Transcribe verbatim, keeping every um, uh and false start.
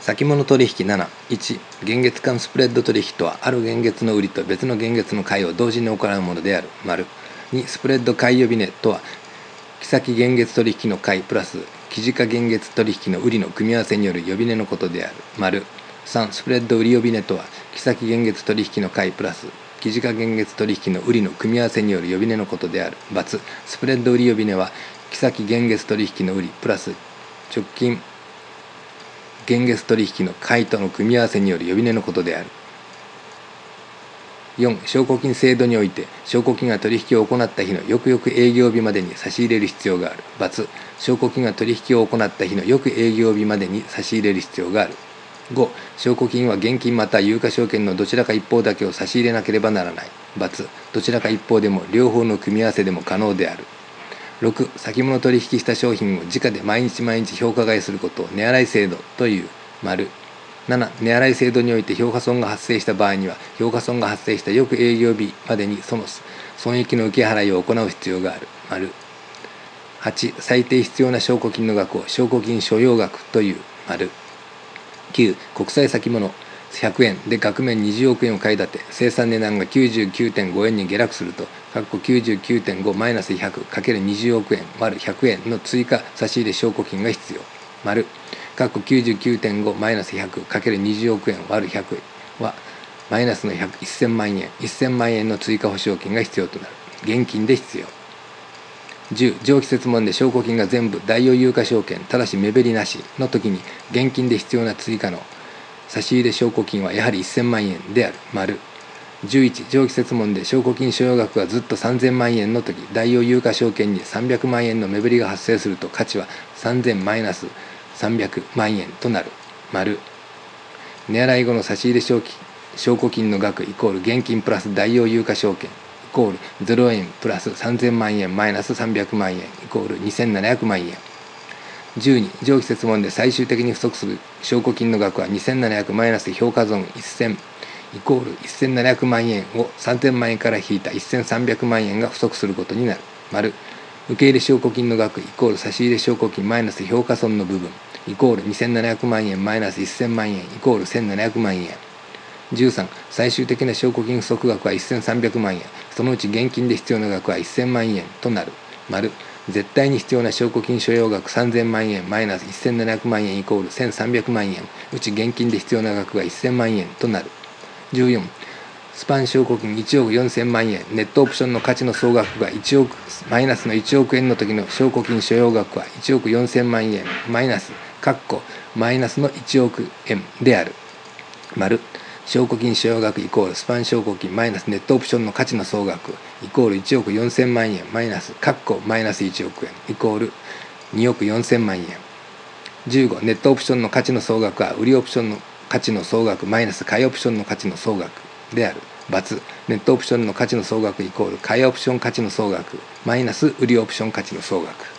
先物取引なな。いち、現月間スプレッド取引とは、ある現月の売りと別の現月の買いを同時に行うものである。丸。に、スプレッド買い予備値とは、期先現月取引の買いプラス期時価現月取引の売りの組み合わせによる予備値のことである。丸。さん、スプレッド売り予備値とは、期先現月取引の買いプラス期時価現月取引の売りの組み合わせによる予備値のことである。×。スプレッド売り予備値は、期先現月取引の売りプラス直近現月取引の買いとの組み合わせによる予備値のことである。よん、証拠金制度において証拠金が取引を行った日の翌々営業日までに差し入れる必要がある。×。証拠金が取引を行った日の翌営業日までに差し入れる必要がある。ご、証拠金は現金または有価証券のどちらか一方だけを差し入れなければならない。×。どちらか一方でも両方の組み合わせでも可能である。ろく、先物取引した商品を時価で毎日毎日評価買いすることを値洗い制度という。丸。なな、値洗い制度において評価損が発生した場合には、評価損が発生した翌営業日までにその損益の受け払いを行う必要がある。丸。はち、最低必要な証拠金の額を証拠金所要額という。丸。きゅう、国債先物ひゃくえんで額面にじゅうおくえんを買い立て、生産値段が きゅうじゅうきゅうてんごえんに下落すると、きゅうじゅうきゅうてんごマイナスひゃくかけるにじゅうおくえん割るひゃくえんの追加差し入れ証拠金が必要。丸。きゅうじゅうきゅうてんごマイナスひゃくかけるにじゅうおくえん割るひゃくはマイナスのせんまんえん。せんまんえんの追加保証金が必要となる。現金で必要。じゅう、上記設問で証拠金が全部代用有価証券ただし目減りなしの時に現金で必要な追加の差し入れ証拠金はやはりせんまんえんである。丸。じゅういち、上記設問で証拠金所要額がずっとさんぜんまんえんの時、代用有価証券にさんびゃくまんえんの目減りが発生すると価値はさんぜんマイナスさんびゃくまんえんとなる。丸。値洗い後の差し入れ証拠金の額イコール現金プラス代用有価証券イコールゼロえんプラスさんぜんまんえんマイナスさんびゃくまんえんイコールにせんななひゃくまんえん。じゅうに、上記設問で最終的に不足する証拠金の額はにせんななひゃくマイナス評価損せんイコールせんななひゃくまんえんをさんぜんまんえんから引いたせんさんびゃくまんえんが不足することになる。丸。受け入れ証拠金の額イコール差し入れ証拠金マイナス評価損の部分イコールにせんななひゃくまんえんマイナスせんまんえんイコールせんななひゃくまんえん。じゅうさん、最終的な証拠金不足額はせんさんびゃくまんえん、そのうち現金で必要な額はせんまんえんとなる。丸。絶対に必要な証拠金所要額さんぜんまんえんマイナスせんななひゃくまんえんイコールせんさんびゃくまんえん、うち現金で必要な額がせんまんえんとなる。じゅうよん、スパン証拠金いちおくよんせんまんえん、ネットオプションの価値の総額がいちおくマイナスのいちおくえんの時の証拠金所要額はいちおくよんせんまんえんマイナスかっこマイナスのいちおくえんである。丸。証拠金所要額イコールスパン証拠金マイナスネットオプションの価値の総額イコールいちおくよんせんまんえんマイナスかっこマイナスいちおくえんイコールにおくよんせんまんえん。じゅうご、ネットオプションの価値の総額は売りオプションの価値の総額マイナス買いオプションの価値の総額である。×。ネットオプションの価値の総額イコール買いオプション価値の総額マイナス売りオプション価値の総額。